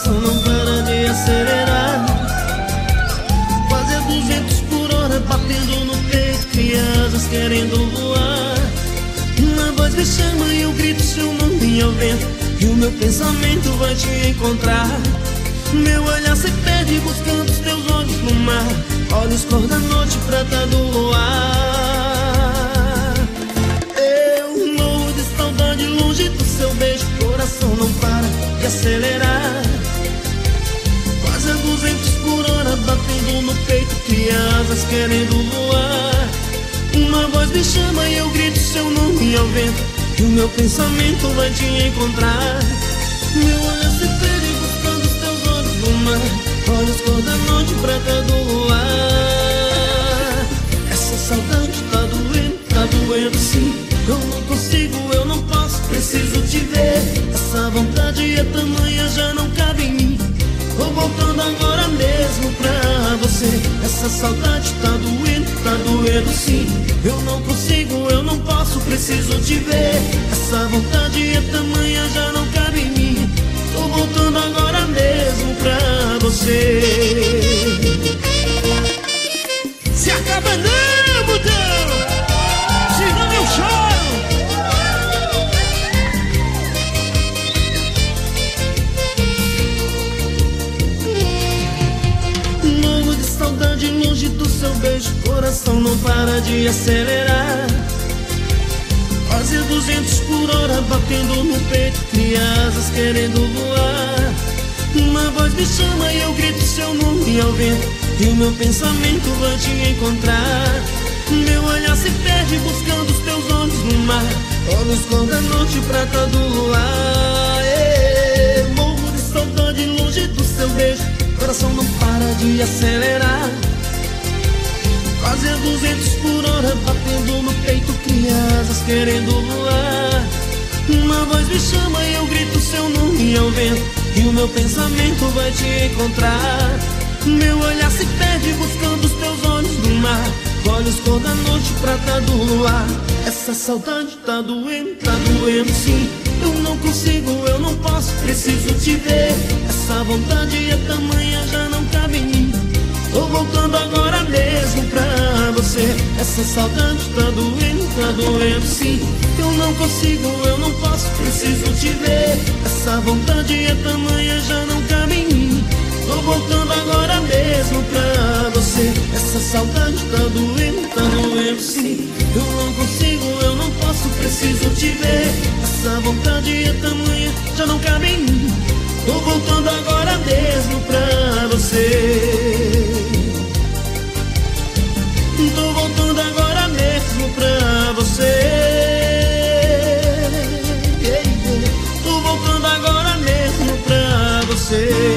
coração não para de acelerar. Quase a 200 por hora, batendo no peito, crianças querendo voar. Uma voz me chama e eu grito seu nome ao vento, e o meu pensamento vai te encontrar. Meu olhar se perde buscando os teus olhos no mar, olhos cor da noite, prata do luar. Eu morro de saudade longe do seu beijo, coração não para de acelerar. Quase a 200 por hora, batendo no peito, crianças querendo voar. Uma voz me chama e eu grito seu nome ao vento, e o meu pensamento vai te encontrar. Meu olhar se perde buscando os teus olhos no mar, olhos cor da noite, prata do luar. Essa saudade tá doendo sim. Eu não consigo, eu não posso, preciso te ver. Essa vontade é tamanha, já não cabe em mim. Tô voltando agora mesmo pra você. Essa saudade tá doendo sim. Eu não consigo, eu não posso, preciso te ver. Essa vontade é tamanha, já não cabe em mim. Tô voltando agora mesmo pra você. Se acaba não, botão, senão eu choro. Morro de saudade longe do seu beijo, coração não para de acelerar. Quase 200 por hora, batendo no peito, crianças querendo voar. Uma voz me chama e eu grito seu nome ao vento, e o meu pensamento vai te encontrar. Meu olhar se perde buscando os teus olhos no mar, olhos cor da noite, prata do luar. Morro de saudade longe do seu beijo, coração não para de acelerar. Quase a 200 por hora, batendo no peito, crianças querendo voar. Uma voz me chama e eu grito seu nome ao vento, e o meu pensamento vai te encontrar. Meu olhar se perde buscando os teus olhos no mar, olhos cor da noite, prata do luar. Essa saudade tá doendo sim. Eu não consigo, eu não posso, preciso te ver. Essa vontade é tamanha, já não cabe em mim. Tô voltando agora mesmo pra você. Essa saudade tá doendo sim. Eu não consigo, eu não posso, preciso te ver. Essa vontade é tamanha, já não cabe em mim. Tô voltando agora mesmo pra você. Essa saudade tá doendo sim. Eu não consigo, eu não posso, preciso te ver. Essa vontade é tamanha, já não cabe em mim. Tô voltando agora mesmo pra você. Tô voltando agora mesmo pra você. Tô voltando agora mesmo pra você.